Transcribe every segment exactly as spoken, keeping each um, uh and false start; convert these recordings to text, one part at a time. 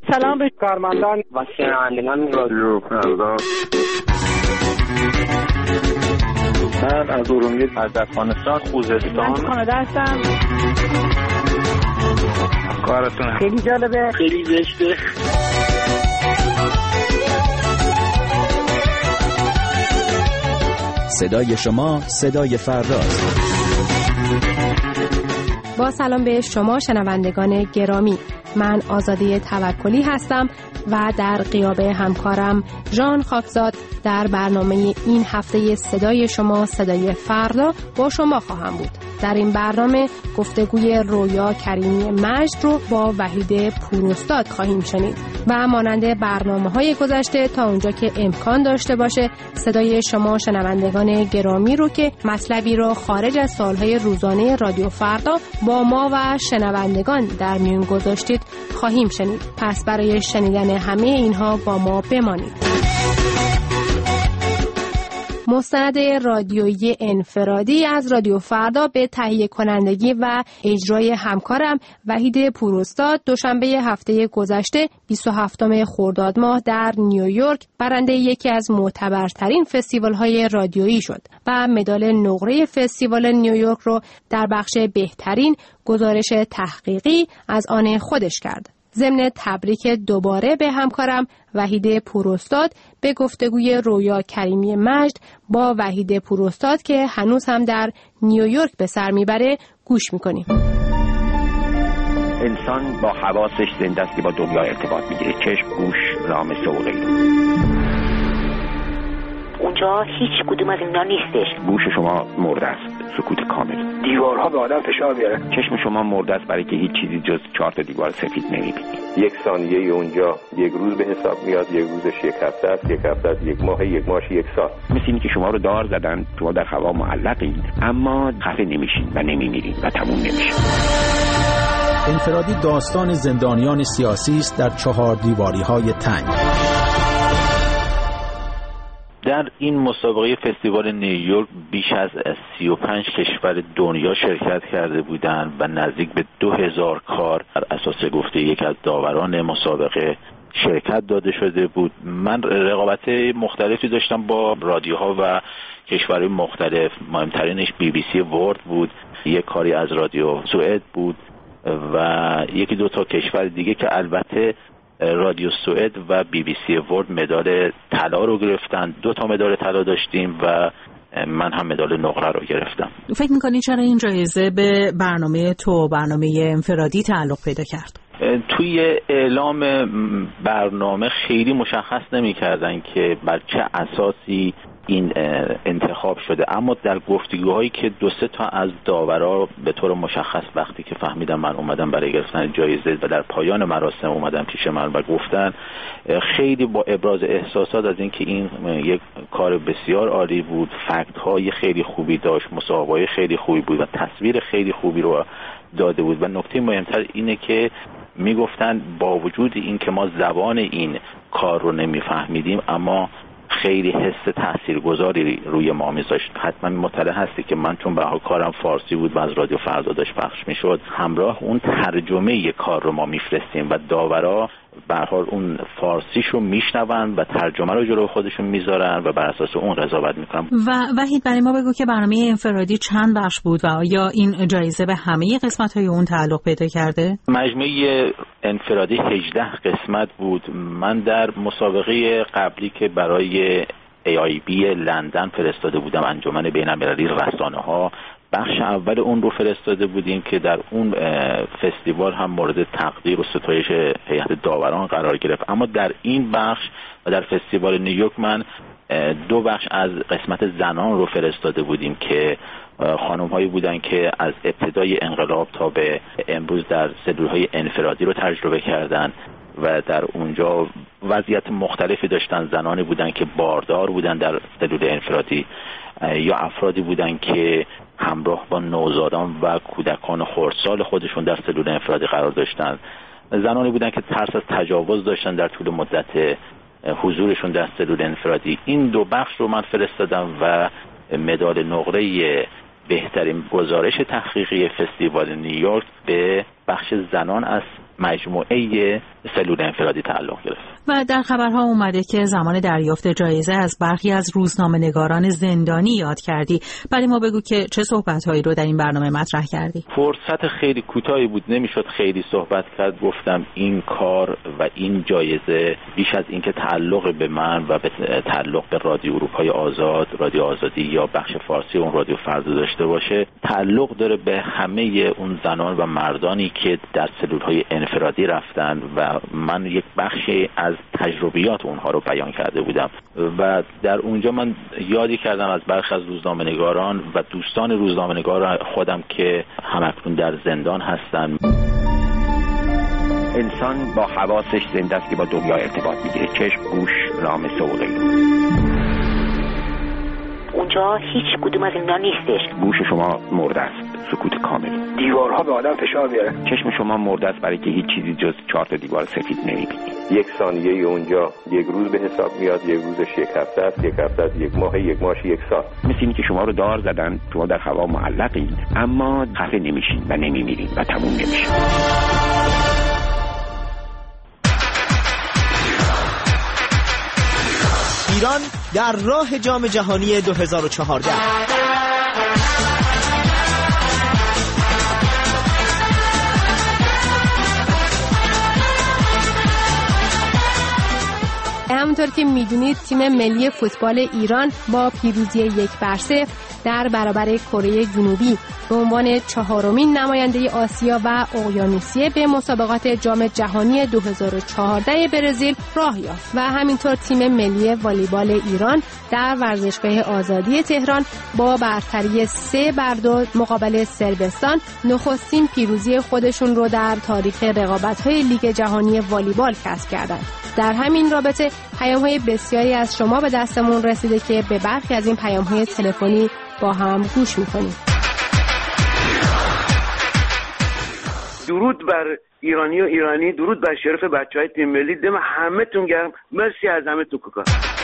سلام به کارمندان و شنوندگان رادیو فردا. من از ارومیه، از افغانستان، خوزستان، من کانادا هستم. کارتون خیلی جالبه، خیلی زشته. صدای شما صدای فرداست. با سلام به شما شنوندگان گرامی، من آزاده توکلی هستم و در غیاب همکارم ژان خاکزاد در برنامه این هفته صدای شما صدای فردا با شما خواهم بود. در این برنامه گفتگوی رویا کریمی مجد رو با وحید پوراستاد خواهیم شنید و مانند برنامه‌های گذشته تا اونجا که امکان داشته باشه صدای شما شنوندگان گرامی رو که مطلبی رو خارج از سالهای روزانه رادیو فردا با ما و شنوندگان در میون گذاشتید خواهیم شنید. پس برای شنیدن همه اینها با ما بمانید. مستند رادیویی انفرادی از رادیو فردا به تهیه کنندگی و اجرای همکارم وحید پوراستاد دوشنبه هفته گذشته بیست و هفتم خرداد ماه در نیویورک برنده یکی از معتبرترین فستیوال‌های رادیویی شد و مدال نقره فستیوال نیویورک رو در بخش بهترین گزارش تحقیقی از آن خودش کرد. ضمن تبریک دوباره به همکارم وحید پوراستاد به گفتگوی رویا کریمی مجد با وحید پوراستاد که هنوز هم در نیویورک به سر میبره گوش میکنیم. انسان با حواسش زنده است که با دنیا ارتباط میگیره، چشم، گوش، لامس و غیره. اونجا هیچ کدوم از اینا نیستش. گوش شما مرده است، سکوت کامل. دیوارها به آدم فشار میاره. چشم شما مرده است برای که هیچ چیزی جز چهار تا دیوار سفید نمیبینید. یک ثانیه اونجا یک روز به حساب میاد، یک روزش یک هفته است، یک هفته است یک ماه، یک ماهش یک سال. مثل اینی که شما رو دار زدن، شما در هوا معلقید اما خفه نمیشین و نمیمیرید و تموم نمیشه. انفرادی داستان زندانیان سیاسی است در چهار دیواری های تنگ. در این مسابقه فستیوال نیویورک بیش از سی و پنج کشور دنیا شرکت کرده بودند و نزدیک به دو هزار کار بر اساس گفته یک از داوران مسابقه شرکت داده شده بود. من رقابت مختلفی داشتم با رادیوها و کشورهای مختلف. مهمترینش بی بی سی ورلد بود، یک کاری از رادیو سوئد بود و یکی دو تا کشور دیگه که البته رادیو سوئد و بی بی سی ورلد مدال طلا رو گرفتن. دو تا مدال طلا داشتیم و من هم مدال نقره رو گرفتم. فکر می‌کنی چرا این جایزه به برنامه تو، برنامه انفرادی تعلق پیدا کرد؟ توی اعلام برنامه خیلی مشخص نمی‌کردن که بر چه اساسی این انتخاب شده، اما در گفتگوهایی که دو سه تا از داورا به طور مشخص وقتی که فهمیدم من اومدم برای گرفتن جایزه و در پایان مراسم اومدم پیش من و گفتن، خیلی با ابراز احساسات از اینکه این یک کار بسیار عالی بود، فکت های خیلی خوبی داشت، مصاحبه‌های خیلی خوبی بود و تصویر خیلی خوبی رو داده بود و نکته مهمتر اینه که میگفتن با وجود این که ما زبان این کار رو نمیفهمیدیم اما خیلی حس تاثیرگذاری روی ما میذاشت. حتما مطلع هستی که من چون به کارم فارسی بود و از رادیو فردا داشت پخش میشد، همراه اون ترجمه کار رو ما میفرستیم و داورا به هر حال اون فارسیشو میشنون و ترجمه رو جلوی خودشون میذارن و بر اساس اون قضاوت میکنن. و وحید برای ما بگو که برنامه انفرادی چند بخش بود و آیا این جایزه به همه قسمت‌های اون تعلق پیدا کرده؟ مجموعه انفرادی هجده قسمت بود. من در مسابقه قبلی که برای ای آی بی لندن فرستاده بودم، انجمن بین‌المللی رسانه‌ها، بخش اول اون رو فرستاده بودیم که در اون فستیوال هم مورد تقدیر و ستایش هیئت داوران قرار گرفت. اما در این بخش و در فستیوال نیویورک من دو بخش از قسمت زنان رو فرستاده بودیم که خانم هایی بودن که از ابتدای انقلاب تا به امروز در سلولهای انفرادی رو تجربه کردن و در اونجا وضعیت مختلفی داشتن. زنانی بودن که باردار بودن در سلول انفرادی یا افرادی بودن که همراه با نوزادان و کودکان خردسال خودشون در سلول انفرادی قرار داشتن. زنانی بودن که ترس از تجاوز داشتن در طول مدت حضورشون در سلول انفرادی. این دو بخش رو من فرستادم و مدال نقره بهترین گزارش تحقیقی فستیوال نیویورک به بخش زنان از مجموعه سلول انفرادی تعلق گرفت. و در خبرها اومده که زمان دریافت جایزه از برخی از روزنامه‌نگاران زندانی یاد کردی. برای ما بگو که چه صحبت‌هایی رو در این برنامه مطرح کردی؟ فرصت خیلی کوتاهی بود، نمیشد خیلی صحبت کرد. گفتم این کار و این جایزه بیش از اینکه تعلق به من و به تعلق به رادیو اروپای آزاد، رادیو آزادی یا بخش فارسی اون رادیو فردا داشته باشه، تعلق داره به همه اون زنان و مردانی که در سلول‌های انفرادی رفتن و من یک بخشی از تجربیات اونها رو بیان کرده بودم و در اونجا من یادی کردم از برخی از روزنامه‌نگاران و دوستان روزنامه‌نگار خودم که همکنون در زندان هستن. انسان با حواسش زنده است که با دنیا ارتباط میگیره، چشم، گوش، لامسه و غیره. اونجا هیچ کدوم از اینا نیستش. گوش شما مرده است، سکوت کامل. دیوارها به آدم فشار میاره. چشم شما مرده است برای که هیچ چیزی جز چهار تا دیوار سفید نمیبینی. یک ثانیه اونجا یک روز به حساب میاد، یک روزش یک هفته است، یک هفته است یک ماه، یک ماهش یک سال. مثل اینی که شما رو دار زدن، شما در هوا معلقید اما خفه نمیشین و نمیمیرین و تموم نمیشه. ایران در راه جام جهانی دو هزار و چهارده. همونطور که میدونید تیم ملی فوتبال ایران با پیروزی یک بر صفر در برابر کره جنوبی به عنوان چهارمین نماینده آسیا و اقیانوسیه به مسابقات جام جهانی دو هزار و چهارده برزیل راه یافت و همینطور تیم ملی والیبال ایران در ورزشگاه آزادی تهران با برتری سه بر دو مقابل صربستان نخستین پیروزی خودشون رو در تاریخ رقابت‌های لیگ جهانی والیبال کسب کردند. در همین رابطه پیام‌های بسیاری از شما به دستمون رسیده که به برخی از این پیام‌های تلفنی با هم گوش می‌کنیم. درود بر ایرانی و ایرانی، درود بر شرف بچهای تیم ملی. دم همه‌تون گرم. مرسی از همه‌تون کوکا.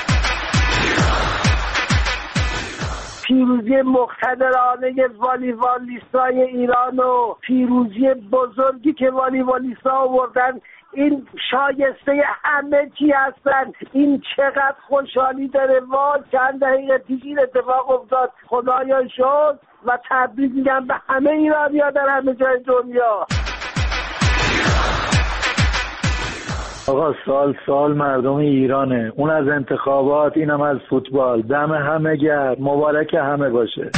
پیروزی مقتدرانه والیبالیستای ایران و پیروزی بزرگی که والیبالیستا آوردن، این شایسته همه چی هستن. این چقدر خوشحالی داره. وای چند دقیقه پیش این اتفاق افتاد. خدایا شکر و تبریک میگم به همه ایرانی‌ها در همه جای دنیا. آقا سال سال مردم ایرانه، اون از انتخابات اینم از فوتبال. دم همه گرم، مبارک همه باشه.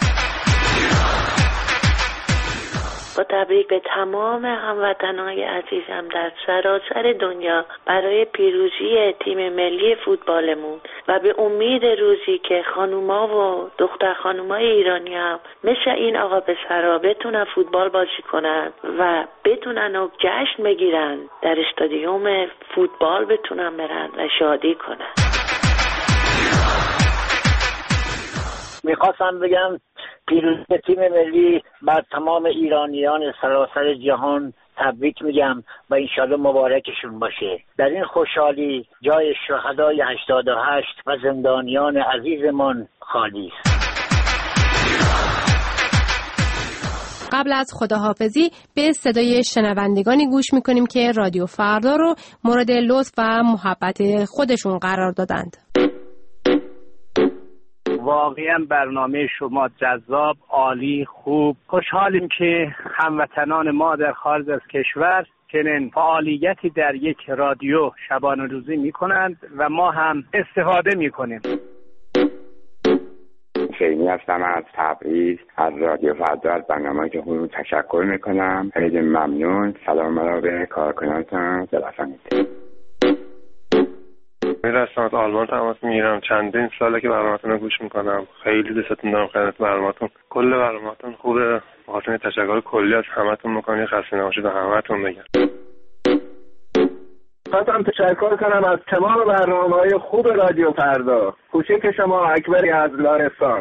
با تبریک به تمام هموطنهای عزیزم در سراسر دنیا برای پیروزی تیم ملی فوتبالمون و به امید روزی که خانوما و دختر خانومای ایرانی هم مثل این آقا پسرها بتونن فوتبال بازی کنن و بتونن و جشن بگیرن، در استادیوم فوتبال بتونن برن و شادی کنن. میخواستم بگم پیروزی تیم ملی بر تمام ایرانیان سراسر جهان تبریک میگم و انشالله مبارکشون باشه. در این خوشحالی جای شهدای هشتاد و هشت و زندانیان عزیزمان خالی است. قبل از خداحافظی به صدای شنوندگانی گوش میکنیم که رادیو فردا رو مورد لطف و محبت خودشون قرار دادند. واقعا برنامه شما جذاب، عالی، خوب. خوشحالیم که هموطنان ما در خارج از کشور چنین فعالیتی در یک رادیو شبانه روزی میکنند و ما هم استفاده میکنیم. خیلی هستم از تبریز، از رادیو فردا، از برنامه که خوب تشکر میکنم. خیلی ممنون. سلام مرا به کارکنانتان برسانید. میرسم از آلمان تماس میگیرم. چندین ساله که برنامه‌تون رو گوش میکنم. خیلی دوستتون دارم. خدمت برنامه‌تون، کل برنامه‌تون خوبه. بخاطر تشکر کلی از همتون میکنم. خسته نباشید و همتون بگم. خواستم تشکر کنم از تمام برنامه‌های خوب رادیو فردا. کوچک شما اکبری از لارستان.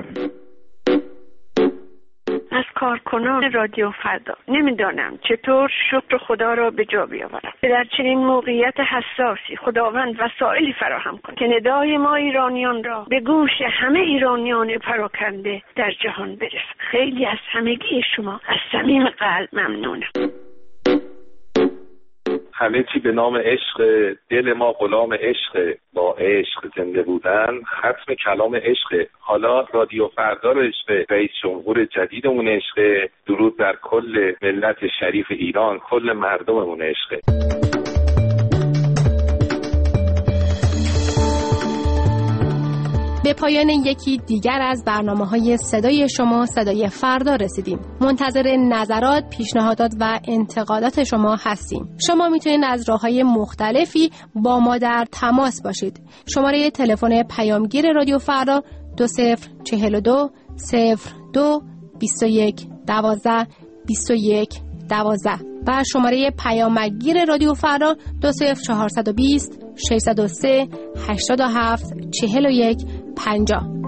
از کارکنان رادیو فردا نمیدانم چطور شکر خدا را به جا بیاورم که در چنین موقعیت حساسی خداوند وسائلی فراهم کند که ندای ما ایرانیان را به گوش همه ایرانیان پراکنده در جهان برسد. خیلی از همگی شما از صمیم قلب ممنونم. همه چی به نام عشق، دل ما غلام عشق، با عشق زنده بودن ختم کلام عشق. حالا رادیو فردا عشق، رئیس جمهور جدیدمون عشق، درود بر کل ملت شریف ایران، کل مردممون عشق. به پایان یکی دیگر از برنامه‌های صدای شما صدای فردا رسیدیم. منتظر نظرات، پیشنهادات و انتقادات شما هستیم. شما میتونید از راه‌های مختلفی با ما در تماس باشید. شماره تلفن پیامگیر رادیو فردا دو صفر چهل و دو صفر دو بیست و یک دوازده بیست و یک دوازده و شماره پیامگیر رادیو فردا دو صفر چهارصد و بیست ششصد و سه هشتاد و هفت چهل و یک پنجاه.